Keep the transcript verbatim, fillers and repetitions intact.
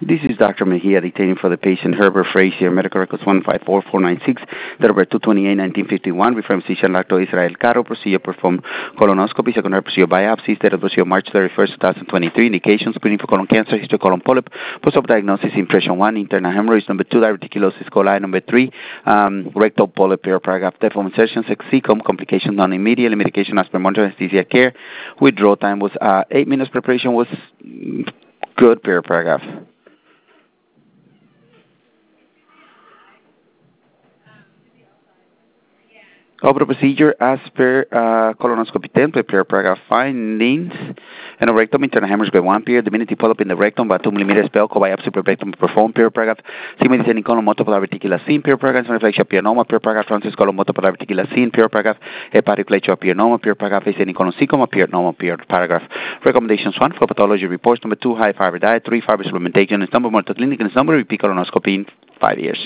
This is Doctor Mejia dictating for the patient Herbert Frazier, medical records one five four four nine six, date of birth two twenty-eight nineteen fifty-one, referring physician Doctor Israel Caro, procedure performed colonoscopy, secondary procedure biopsy, date of procedure March thirty-first, twenty twenty-three, indication screening for colon cancer, history colon polyp, post-op diagnosis, impression one, internal hemorrhoids, number two, diverticulosis coli, number three, um, rectal polyp, paragraph, deform insertion, sexicum, complications non-immediate, medication as per monitor anesthesia care, withdrawal time was uh, eight minutes, preparation was good, paragraph. Of the procedure as per uh, colonoscopy template, per paragraph findings, anorectum, internal hemorrhage by one period, divinity polyp in the rectum by two millimeters, pelco biopsy per rectum performed, per paragraph, sigma descending colon multiple diverticular scene, per paragraph, reflection pianoma, per paragraph, francis colon multiple diverticular scene, per paragraph, hepatic lechopianoma, per paragraph, ascending colon cecoma, pianoma, per paragraph. Recommendations one, for pathology reports, number two, high fiber diet, three, fiber supplementation, and number more to clinic, and number repeat colonoscopy in five years.